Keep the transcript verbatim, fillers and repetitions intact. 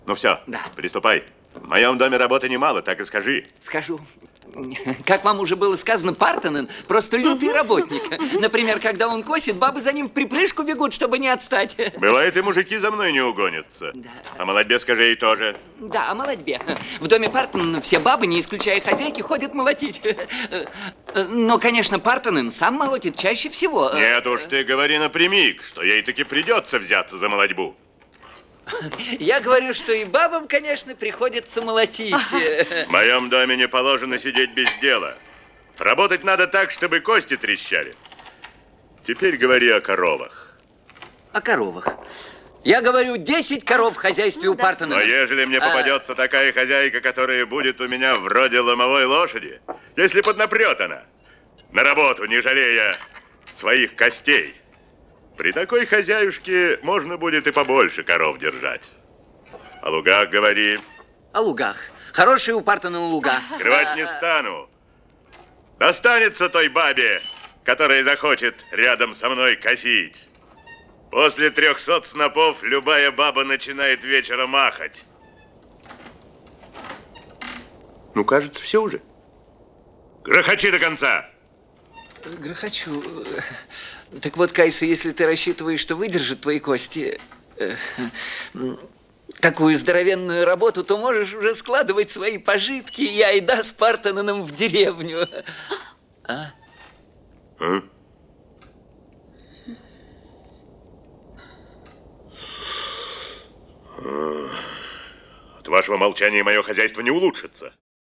Ну все, Да. приступай. В моем доме работы немало, так и скажи. Скажу. Как вам уже было сказано, Партенен просто лютый работник. Например, когда он косит, бабы за ним в припрыжку бегут, чтобы не отстать. Бывает, и мужики за мной не угонятся. Да. А молодьбе скажи ей тоже. Да, о молодьбе. В доме Партенена все бабы, не исключая хозяйки, ходят молотить. Но, конечно, Партенен сам молотит чаще всего. Нет уж, ты говори напрямик, что ей таки придется взяться за молодьбу. Я говорю, что и бабам, конечно, приходится молотить. В моем доме не положено сидеть без дела. Работать надо так, чтобы кости трещали. Теперь говори о коровах. О коровах. Я говорю, десять коров в хозяйстве у Партенена. Но ежели мне попадется такая хозяйка, которая будет у меня вроде ломовой лошади, если поднапрет она, на работу не жалея своих костей, при такой хозяюшке можно будет и побольше коров держать. О лугах говори. О лугах. Хорошие у Партенена луга. Скрывать не стану. Достанется той бабе, которая захочет рядом со мной косить. После трехсот снопов любая баба начинает вечером махать. Ну, кажется, все уже. Грохочи до конца. Грохочу. Так вот, Кайса, если ты рассчитываешь, что выдержат твои кости э, такую здоровенную работу, то можешь уже складывать свои пожитки и айда с Партененом в деревню. А? А? От вашего молчания мое хозяйство не улучшится.